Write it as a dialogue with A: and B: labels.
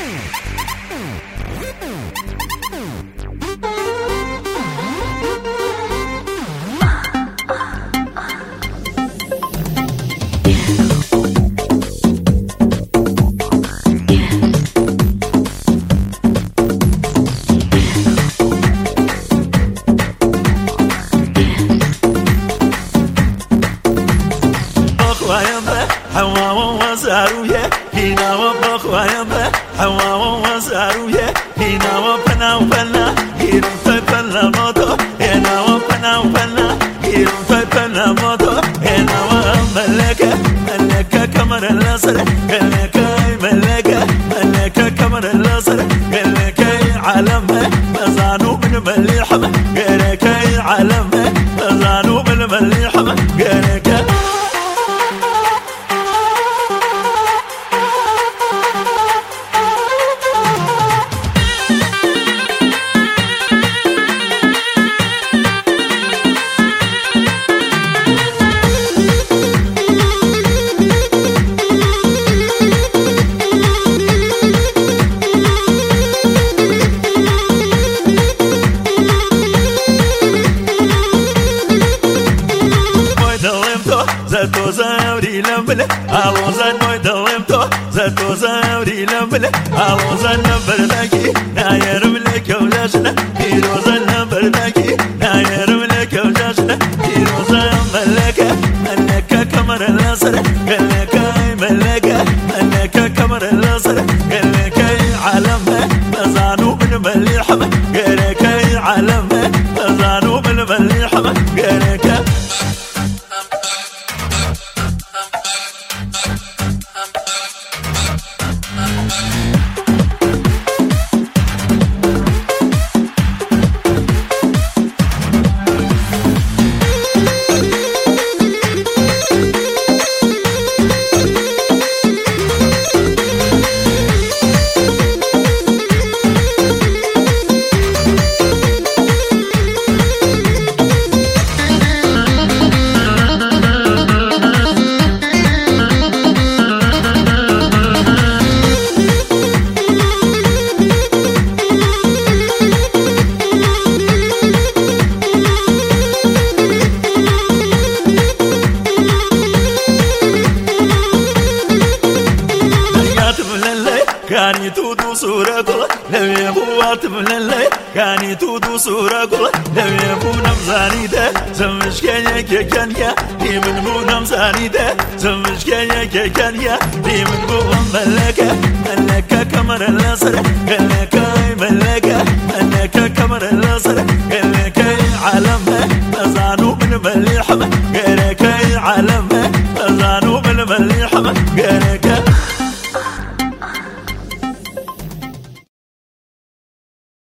A: وزاروية هنا وبخوايا به هوا وزاروية هنا وبنا وبنا هيرم فبنا موتو هنا وبنا وبنا هيرم فبنا موتو هنا وملكة ملكة كمر الأسر ملكة ملكة ملكة كمر الأسر ملكة عالم مزانو من مليحة ملكة عالم مزانو من مليحة ملكة zato zauri lambele alozan moy dalemto zato zauri lambele alozan namberdaki na yerimle kavlashna pirozan namberdaki na yerimle kavlashna pirozan malaka malaka kamar al-nasr malaka malaka malaka kamar al-nasr malaka alam mazanu min malihama malaka alam mazanu min malihama malaka كاني تودو صورة قلة لم يبوات من الليل كاني تودو صورة قلة لم يبو نمزاني ده زمش كانيا كانيا دي من بو نمزاني ده زمش كانيا كانيا دي من بو ملكة ملكة كمر الأسر ملكة ملكة ملكة كمر الأسر ملكة عالم مزانو من مليحة ملكة عالم مزانو من مليحة ملكة